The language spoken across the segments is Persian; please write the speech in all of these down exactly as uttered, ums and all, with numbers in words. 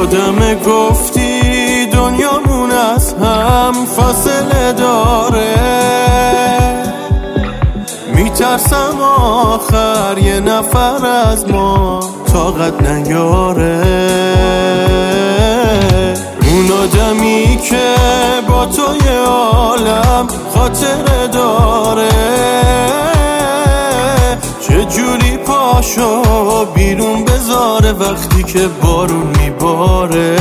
یادم گفتی دنیامون از هم فاصله داره، میترسم آخر یه نفر از ما طاقت نیاره. اون آدمی که با توی عالم خاطره داره، چجوری پاشو بیرون بذاره وقتی که بارون میباره.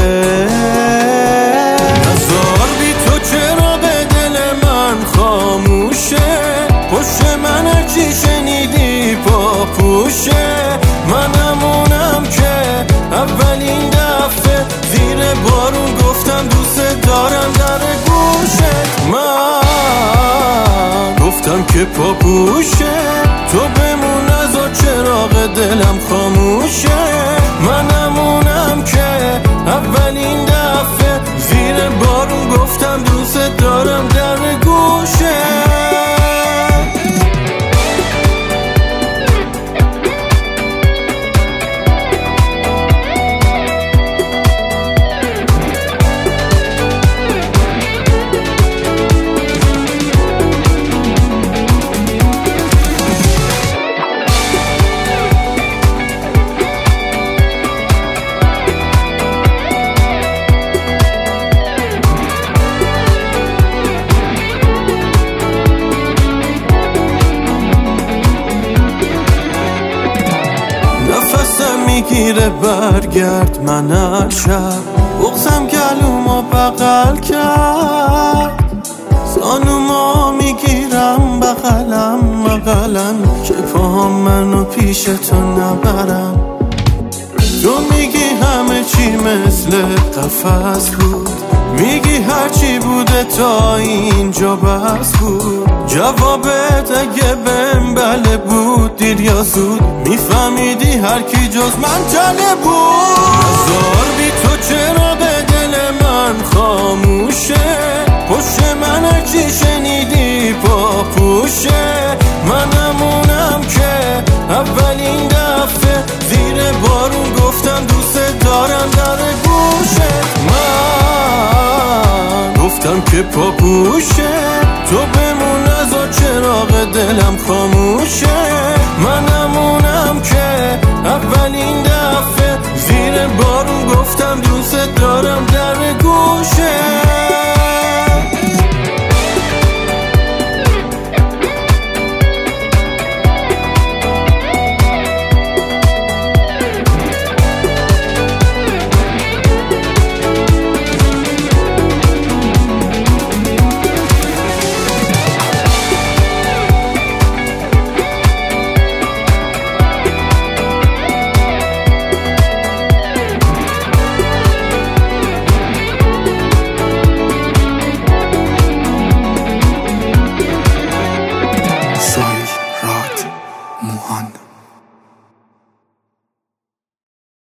نزار بی تو چرا به دل من خاموشه، پشت من چی شنیدی پاپوشه. منمونم که اولین دفعه زیر بارون گفتم دوست دارم در گوشت. من گفتم که پاپوشه، تو بمون از و چراغ دلم خاموشه. منمونم که اولین دفعه زیر بارون گفتم دوست دارم در گوشه. میگیره برگرد من هر شب، بغزم گلومو بغل کرد، زانومو میگیرم بغلم بغلم که پاهم منو پیش تو نبرم. تو میگی همه چی مثل قفس بود، میگی هرچی بوده تا اینجا بس بود. جوابت اگه بهم بله بود دیر یا زود، میفهمیدی هر کی جز من تله بود. نزار بی تو چرا به دل من خاموشه، پشت من چی شنیدی پاپوشه. منمونم که اولین دفعه زیر بارون گفتم دوست دارم در گوشه. من گفتم که پاپوشه، تو بمون از و چراغ دلم خاموشه.